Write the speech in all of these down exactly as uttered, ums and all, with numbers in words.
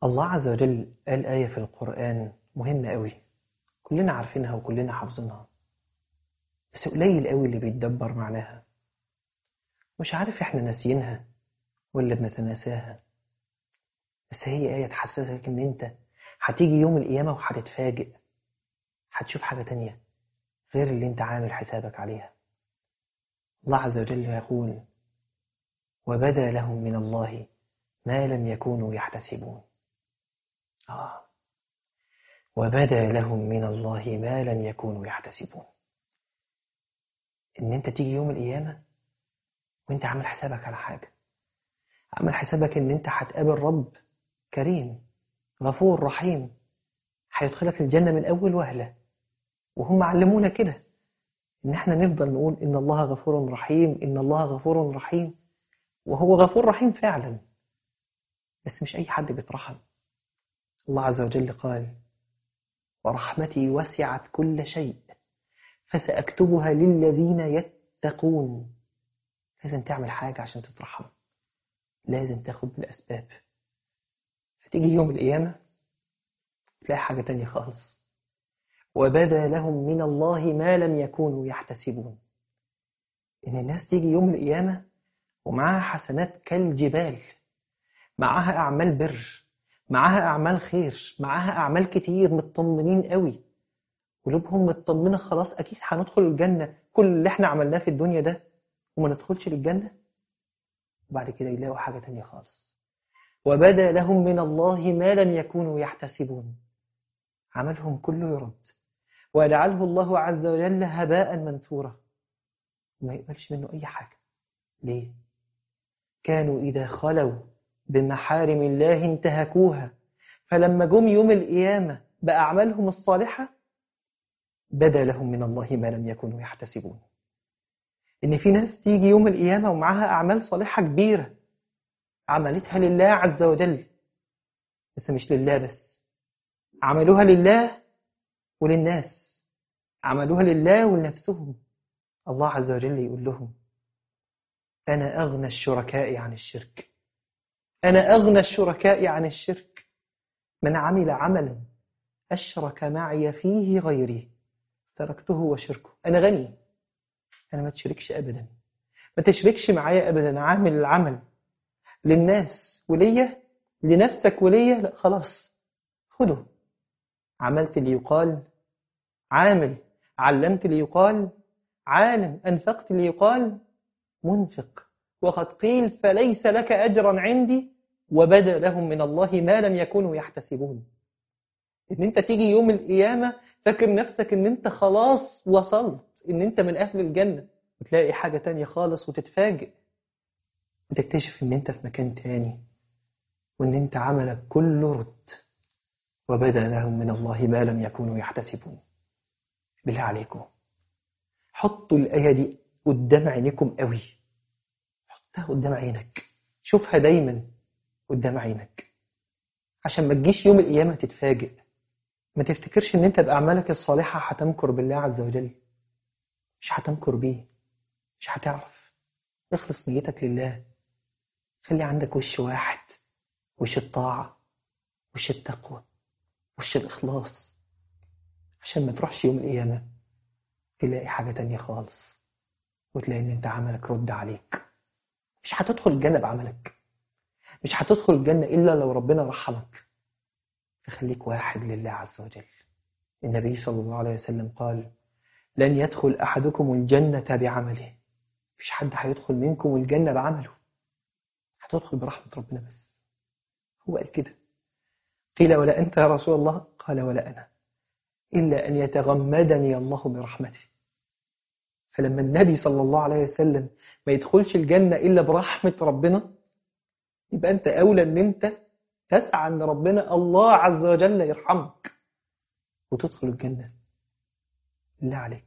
الله عز وجل قال آية في القرآن مهمة قوي، كلنا عارفينها وكلنا حافظينها، بس قليل قوي اللي بيتدبر معناها. مش عارف احنا ناسيينها ولا بنتناساها، بس هي آية تحسسك ان انت هتيجي يوم القيامة وهتتفاجئ، هتشوف حاجة تانية غير اللي انت عامل حسابك عليها. الله عز وجل يقول: وبدا لهم من الله ما لم يكونوا يحتسبون. آه وبدا لهم من الله ما لم يكونوا يحتسبون. ان انت تيجي يوم القيامة وانت عامل حسابك على حاجة، عامل حسابك ان انت هتقابل رب كريم غفور رحيم، هيدخلك الجنة من اول وهلة. وهم علمونا كده ان احنا نفضل نقول ان الله غفور رحيم، ان الله غفور رحيم، وهو غفور رحيم فعلا، بس مش اي حد بيترحم. الله عز وجل قال: ورحمتي وسعت كل شيء فسأكتبها للذين يتقون. لازم تعمل حاجة عشان تترحم، لازم تاخد بالأسباب. فتيجي يوم القيامة تلاقي حاجة تانية خالص: وبدا لهم من الله ما لم يكونوا يحتسبون. إن الناس تيجي يوم القيامة ومعها حسنات كالجبال، معها أعمال بر، معها أعمال خير، معها أعمال كتير، مطمنين قوي، قلوبهم مطمنة خلاص أكيد هندخل الجنة، كل اللي احنا عملناه في الدنيا ده وما ندخلش للجنة. وبعد كده يلاقوا حاجة تانية خالص: وبدا لهم من الله ما لم يكونوا يحتسبون. عملهم كله يرد ويجعله الله عز وجل هباء منثورا، وما يقبلش منه أي حاجة. ليه؟ كانوا إذا خلوا بمحارم الله انتهكوها، فلما جم يوم القيامة بأعمالهم الصالحة بدا لهم من الله ما لم يكونوا يحتسبون. إن في ناس تيجي يوم القيامة ومعها أعمال صالحة كبيرة عملتها لله عز وجل، بس مش لله بس، عملوها لله وللناس، عملوها لله ولنفسهم. الله عز وجل يقول لهم: أنا أغنى الشركاء عن الشرك، أنا أغنى الشركاء عن الشرك، من عمل عملا أشرك معي فيه غيري تركته وشركه. أنا غني، أنا ما تشركش أبدا، ما تشركش معايا أبدا. عامل العمل للناس وليا، لنفسك وليا، لا خلاص خده. عملت ليقال عامل، علمت ليقال عالم، أنفقت ليقال منفق، وقد قيل فليس لك أجرا عندي وبدا لهم من الله ما لم يكونوا يحتسبون. إن أنت تيجي يوم القيامة فاكر نفسك إن أنت خلاص وصلت، إن أنت من أهل الجنة، وتلاقي حاجة تانية خالص وتتفاجئ وتكتشف إن أنت في مكان تاني، وإن أنت عملك كله رد. وبدا لهم من الله ما لم يكونوا يحتسبون. بالله عليكم حطوا الآية دي قدام عينكم قوي، حطها قدام عينك، شوفها دايما قدام عينك، عشان ما تجيش يوم القيامة تتفاجئ. ما تفتكرش ان انت بأعمالك الصالحة هتمكر بالله عز وجل، مش هتمكر بيه، مش هتعرف. اخلص نيتك لله، خلي عندك وش واحد، وش الطاعة، وش التقوى، وش الإخلاص، عشان ما تروحش يوم القيامة تلاقي حاجة تانية خالص، وتلاقي ان انت عملك رد عليك. مش هتدخل الجنة بعملك، مش هتدخل الجنة إلا لو ربنا رحمك. فخليك واحد لله عز وجل. النبي صلى الله عليه وسلم قال: لن يدخل أحدكم الجنة بعمله. مفيش حد هيدخل منكم الجنة بعمله، هتدخل برحمة ربنا بس. هو قال كده. قيل: ولا أنت يا رسول الله؟ قال: ولا أنا، إلا أن يتغمدني الله برحمته. فلما النبي صلى الله عليه وسلم ما يدخلش الجنة إلا برحمة ربنا، يبقى أنت أولى أن أنت تسعى أن ربنا الله عز وجل يرحمك وتدخل الجنة. بالله عليك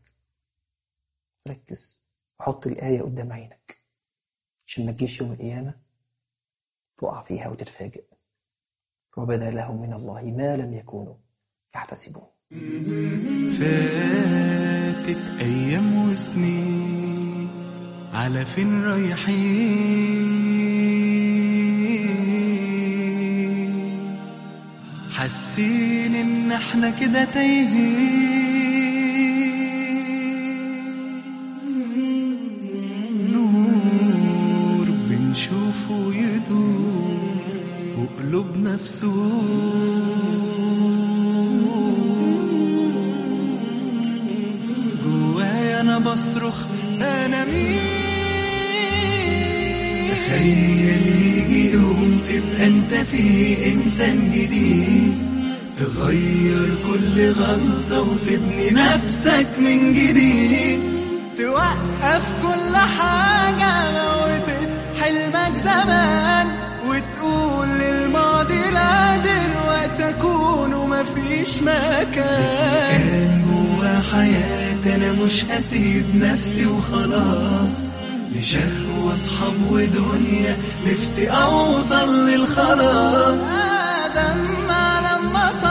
ركز وحط الآية قدام عينك، عشان ما تجيش يوم القيامة تقع فيها وتتفاجئ. وبدا لهم من الله ما لم يكونوا يحتسبون. فاتت أيام وسنين، على فين رايحين؟ حاسين ان احنا كده تايهين، نور بنشوفه يدور وقلوبنا في جوايا انا بصرخ انا مين. تخيل يجي يوم تبقى انت فيه انسان جديد، تغير كل غلطة وتبني نفسك من جديد، توقف كل حاجة موتت حلمك زمان، وتقول للماضي لا دلوقتي اكون ومفيش مكان. كان جوا حياتي انا مش هسيب نفسي وخلاص، لشهوة اصحاب ودنيا نفسي اوصل للخلاص. آدم لما